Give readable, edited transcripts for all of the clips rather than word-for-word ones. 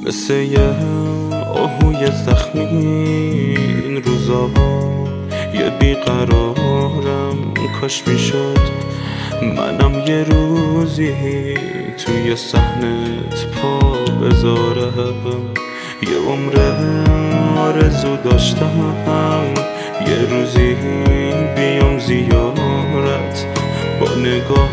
مثل یه آهوی زخمی این روزا یه بیقرارم، کاش میشد منم یه روزی توی صحنت پا بذارم. یه عمر آرزو داشتم یه روزی بیام زیارت، با نگاه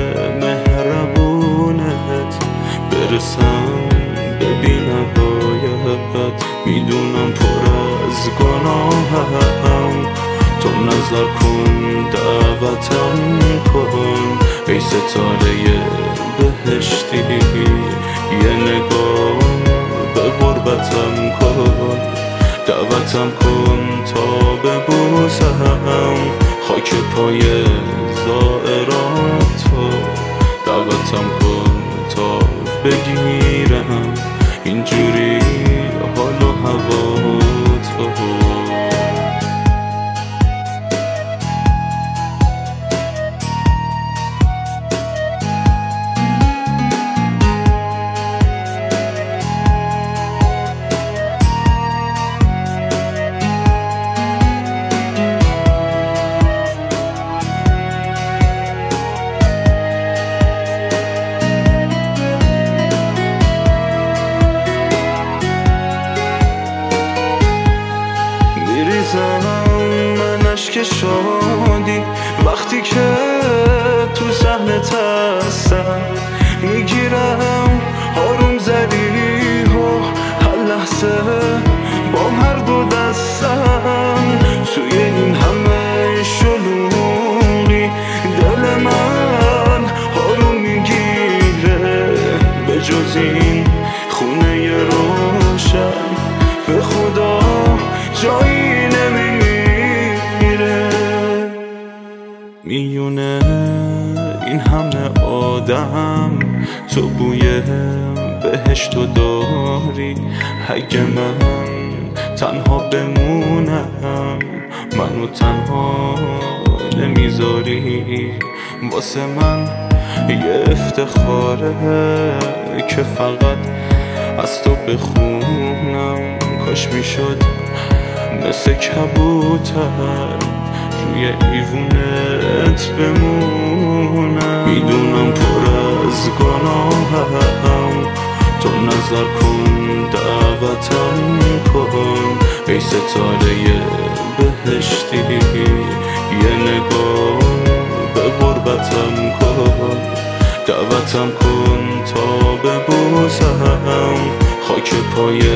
مهربونت برسم ببینم باید. میدونم پر از گناهم، تو نظر کن دعوتم کن ای ستاره بهشتی، یه نگاه به غربتم کن، دعوتم کن تا ببوسم خاک پای زائراتو، دعوتم کن تا بگیرم اینجوری حال و هواتو. من اشک شادی وقتی که تو صحنت هستم، میگیرم آروم زدی و هر لحظه با هر دو دستم توی این همه شلوغی دل من آروم میگیره، به جز این خونه روشن به خدا جایی میونه این همه آدم، تو بوی بهشتو داری. اگه من تنها بمونم منو تنها نمیذاری، واسه من یه افتخاره که فقط از تو بخونم. کاش میشد مثل کبوتر روی ایوونت بمونم. میدونم پر از گناهم، تو نظر کن دعوتم کن ای ستاره بهشتی، یه نگاه به غربتم کن، دعوتم کن تا ببوسم خاک پای